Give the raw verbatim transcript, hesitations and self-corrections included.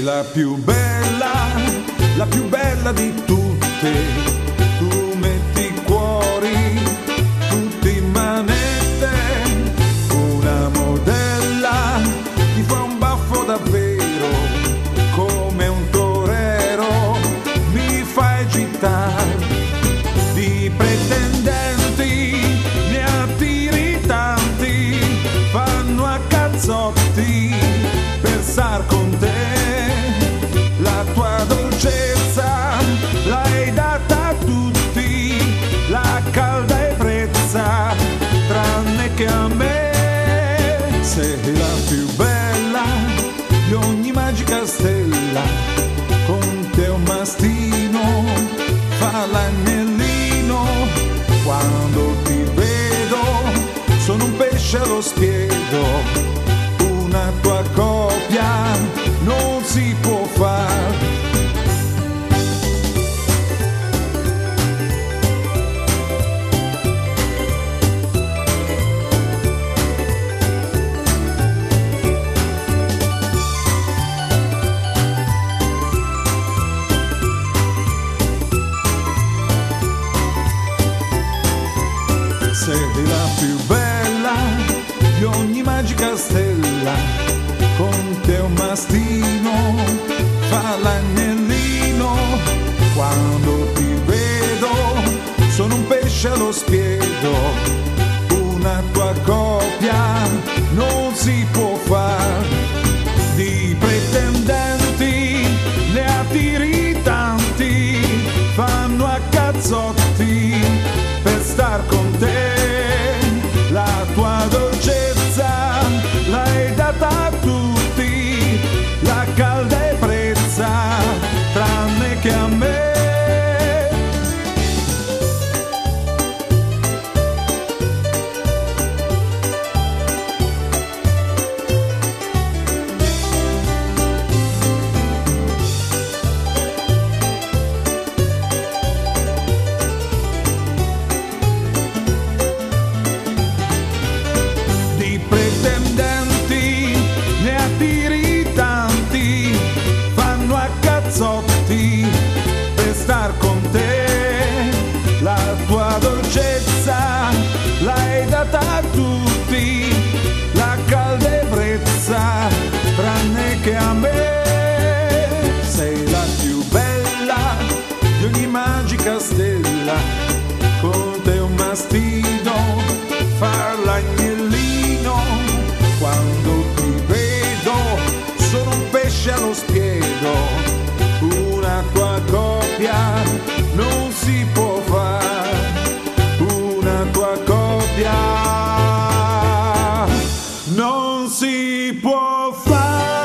la più bella, la più bella di tutte. Tu metti cuori, tutti in manette, una modella ti fa un baffo davvero, come un torero mi fai agitare. Di pretendenti ne attiri tanti, fanno a cazzotti per star con te. La tua dolcezza l'hai data a tutti, la calda ebbrezza, tranne che a me. Sei la più bella di ogni magica stella, con te un mastino fa l'agnellino. Quando ti vedo sono un pesce allo spiedo, una tua copia non si può fare. Sei la più bella di ogni magica stella, con te un mastino fa l'agnellino. Quando ti vedo sono un pesce allo spiedo, una tua copia non si può fare. Di pretendenti ne attiri tanti, fanno a cazzotti per star con te. La tua dolcezza l'hai data a tutti, la calda ebbrezza, tranne che a me. Pretendenti ne attiri tanti, fanno a cazzotti per star con te. La tua dolcezza l'hai data a tutti, la calda ebbrezza, tranne che a me. Sei la più bella di ogni magica stella, con te un mastino fa l'agnellino. Quando ti vedo sono un pesce allo spiedo, una tua copia non si può fare, una tua copia non si può fare.